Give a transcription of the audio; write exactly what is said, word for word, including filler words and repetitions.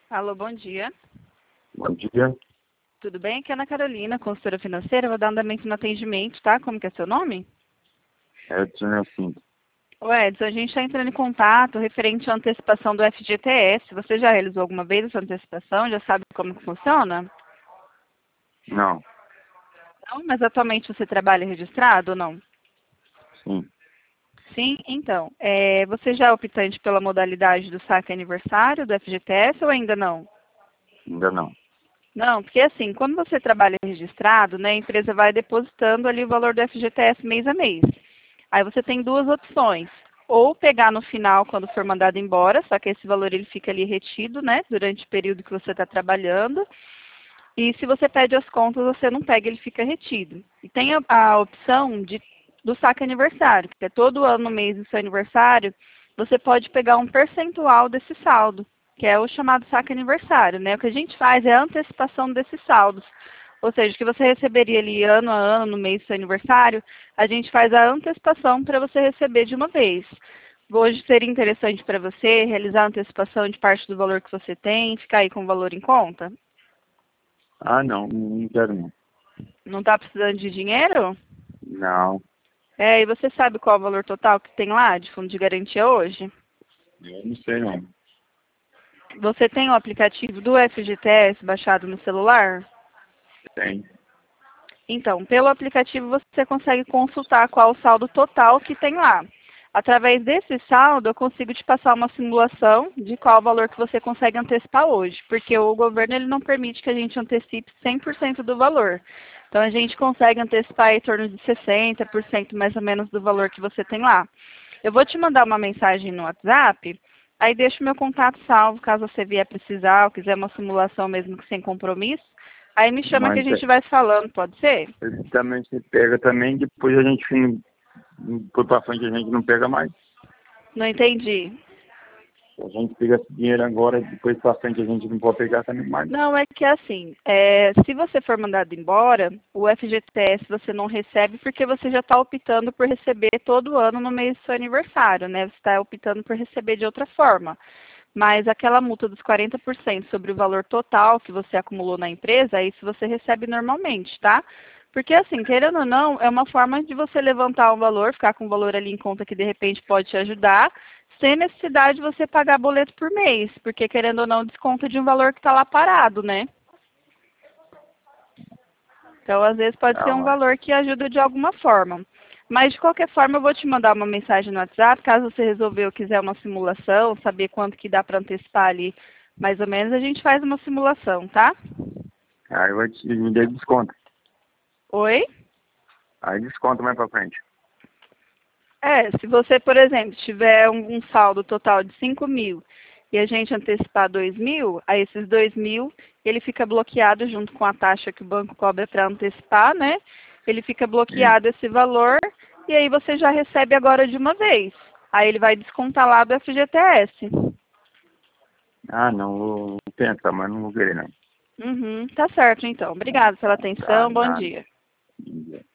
Alô, bom dia. Bom dia. Tudo bem? Aqui é a Ana Carolina, consultora financeira. Vou dar andamento no atendimento, tá? Como que é seu nome? Edson Jacinto. Ô Edson, a gente está entrando em contato referente à antecipação do F G T S. Você já realizou alguma vez essa antecipação? Já sabe como que funciona? Não. Não, mas atualmente você trabalha registrado ou não? Sim. Sim, então. É, você já é optante pela modalidade do saque aniversário do F G T S ou ainda não? Ainda não. Não, porque assim, quando você trabalha registrado, né, a empresa vai depositando ali o valor do F G T S mês a mês. Aí você tem duas opções. Ou pegar no final quando for mandado embora, só que esse valor ele fica ali retido, né, durante o período que você está trabalhando. E se você pede as contas, você não pega, ele fica retido. E tem a, a opção de, do saque aniversário, que é todo ano no mês do seu aniversário, você pode pegar um percentual desse saldo, que é o chamado saque aniversário, né? O que a gente faz é a antecipação desses saldos. Ou seja, o que você receberia ali ano a ano no mês do seu aniversário, a gente faz a antecipação para você receber de uma vez. Hoje seria interessante para você realizar a antecipação de parte do valor que você tem, ficar aí com o valor em conta? Ah, não. Não quero não. Não está precisando de dinheiro? Não. É, e você sabe qual é o valor total que tem lá de fundo de garantia hoje? Eu não sei não. Você tem o aplicativo do F G T S baixado no celular? Tem. Então, pelo aplicativo você consegue consultar qual o saldo total que tem lá. Através desse saldo, eu consigo te passar uma simulação de qual o valor que você consegue antecipar hoje, porque o governo ele não permite que a gente antecipe cem por cento do valor. Então, a gente consegue antecipar em torno de sessenta por cento mais ou menos do valor que você tem lá. Eu vou te mandar uma mensagem no WhatsApp, aí deixo o meu contato salvo, caso você vier precisar ou quiser uma simulação mesmo que sem compromisso. Aí me chama que a Mas gente é, vai falando, pode ser? ele também se pega também, depois a gente, por pra frente a gente não pega mais. Não entendi. A gente pega esse dinheiro agora, depois pra frente a gente não pode pegar também mais. Não, é que assim, é, se você for mandado embora, o F G T S você não recebe porque você já está optando por receber todo ano no mês do seu aniversário, né? Você está optando por receber de outra forma. Mas aquela multa dos quarenta por cento sobre o valor total que você acumulou na empresa, isso você recebe normalmente, tá? Porque assim, querendo ou não, é uma forma de você levantar um valor, ficar com um valor ali em conta que de repente pode te ajudar, sem necessidade de você pagar boleto por mês, porque querendo ou não, desconta de um valor que está lá parado, né? Então, às vezes pode ser Não, um mas valor que ajuda de alguma forma. Mas, de qualquer forma, eu vou te mandar uma mensagem no WhatsApp, caso você resolver ou quiser uma simulação, saber quanto que dá para antecipar ali, mais ou menos, a gente faz uma simulação, tá? aí vai te me dê desconto. Oi? Aí desconto mais pra frente. É, se você, por exemplo, tiver um, um saldo total de cinco mil e a gente antecipar dois mil, aí esses dois mil, ele fica bloqueado junto com a taxa que o banco cobra para antecipar, né? Ele fica Sim. bloqueado esse valor e aí você já recebe agora de uma vez. Aí ele vai descontar lá do F G T S. Ah, não, vou tentar, mas não vou querer não. Uhum, tá certo então. Obrigada pela Tá, atenção, bom nada. dia.